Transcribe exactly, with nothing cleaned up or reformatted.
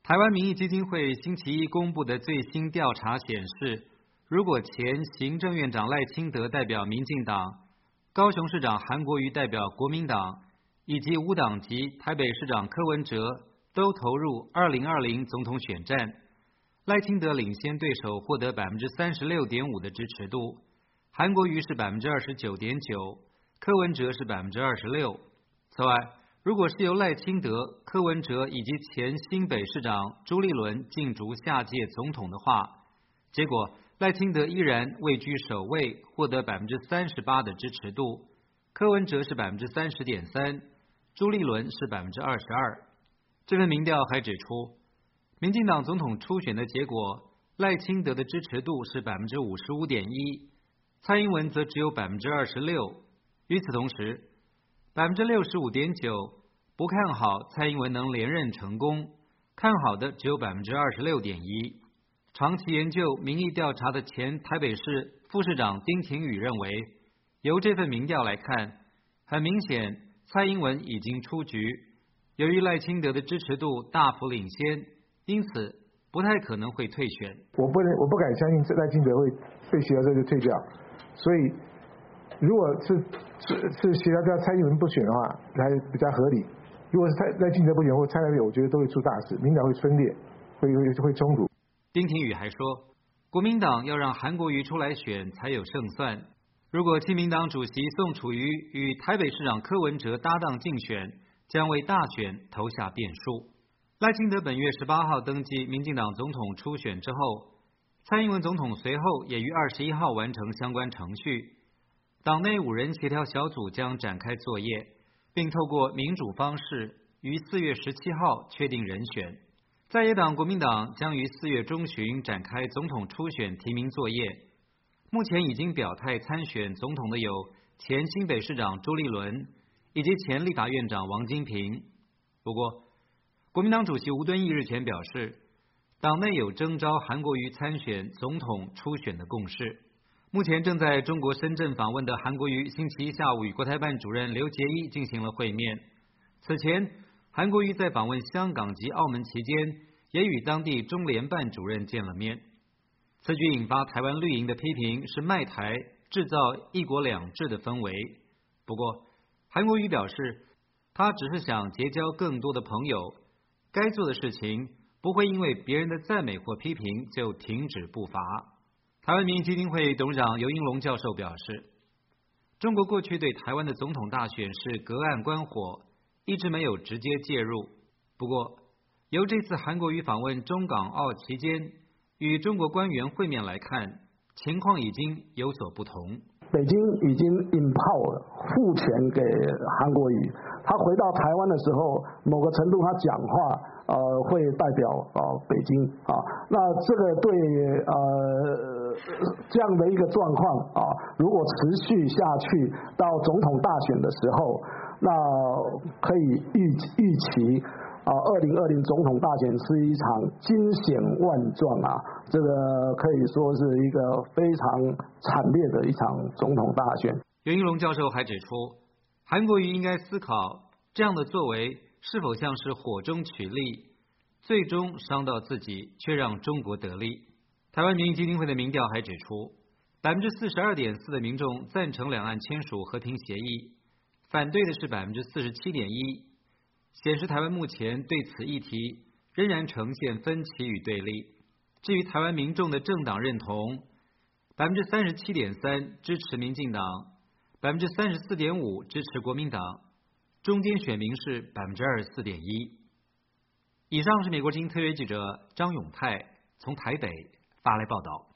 台湾民意基金会星期一公布的最新调查显示，如果前行政院长赖清德代表民进党，高雄市长韩国瑜代表国民党，以及无党籍台北市长柯文哲都投入二零二零总统选战，赖清德领先对手获得百分之三十六点五的支持度，韩国瑜是百分之二十九点九，柯文哲是百分之二十六。此外，如果是由赖清德、柯文哲以及前新北市长朱立伦竞逐下届总统的话，结果赖清德依然位居首位，获得百分之三十八的支持度，柯文哲是百分之三十点三，朱立伦是百分之二十二。这份民调还指出，民进党总统初选的结果，赖清德的支持度是百分之五十五点一，蔡英文则只有百分之二十六。与此同时，百分之六十五点九不看好蔡英文能连任成功，看好的只有百分之二十六点一。长期研究民意调查的前台北市副市长丁廷宇认为，由这份民调来看，很明显蔡英文已经出局。由于赖清德的支持度大幅领先，因此不太可能会退选。 我不能，我不敢相信赖清德会被协调之后就退掉，所以如果是是是协调掉蔡英文不选的话，还比较合理。如果是蔡赖清德不选或蔡英文，我觉得都会出大事，民调会分裂，会会会冲突。 丁廷宇还说，国民党要让韩国瑜出来选才有胜算。如果亲民党主席宋楚瑜与台北市长柯文哲搭档竞选，将为大选投下变数。赖清德本月十八号登记民进党总统初选之后，蔡英文总统随后也于二十一号完成相关程序。党内五人协调小组将展开作业，并透过民主方式于四月十七号确定人选。在野党国民党将于四月中旬展开总统初选提名作业。目前已经表态参选总统的有前新北市长朱立伦以及前立法院长王金平。不过，国民党主席吴敦义日前表示，党内有征召韩国瑜参选总统初选的共识。目前正在中国深圳访问的韩国瑜，星期一下午与国台办主任刘捷一进行了会面。此前，韩国瑜在访问香港及澳门期间，也与当地中联办主任见了面。此举引发台湾绿营的批评，是卖台制造一国两制的氛围。不过，韩国瑜表示，他只是想结交更多的朋友，该做的事情不会因为别人的赞美或批评就停止步伐。台湾民意基金会董事长游英龙教授表示，中国过去对台湾的总统大选是隔岸观火，一直没有直接介入。不过，由这次韩国瑜访问中港澳期间与中国官员会面来看，情况已经有所不同。 北京已经 empower 付钱给韩国瑜，他回到台湾的时候，某个程度他讲话呃会代表呃北京啊，那这个对呃这样的一个状况啊，如果持续下去到总统大选的时候，那可以预预期。啊，二零二零总统大选是一场惊险万状啊！这个可以说是一个非常惨烈的一场总统大选。 袁英龙教授还指出，韩国瑜应该思考这样的作为是否像是火中取栗，最终伤到自己，却让中国得利。台湾民意基金会的民调还指出，百分之四十二点四的民众赞成两岸签署和平协议，反对的是百分之四十七点一。显示台湾目前对此议题仍然呈现分歧与对立。至于台湾民众的政党认同，百分之三十七点三支持民进党，百分之三十四点五支持国民党，中间选民是百分之二十四点一。以上是美国之音特约记者张永泰从台北发来报道。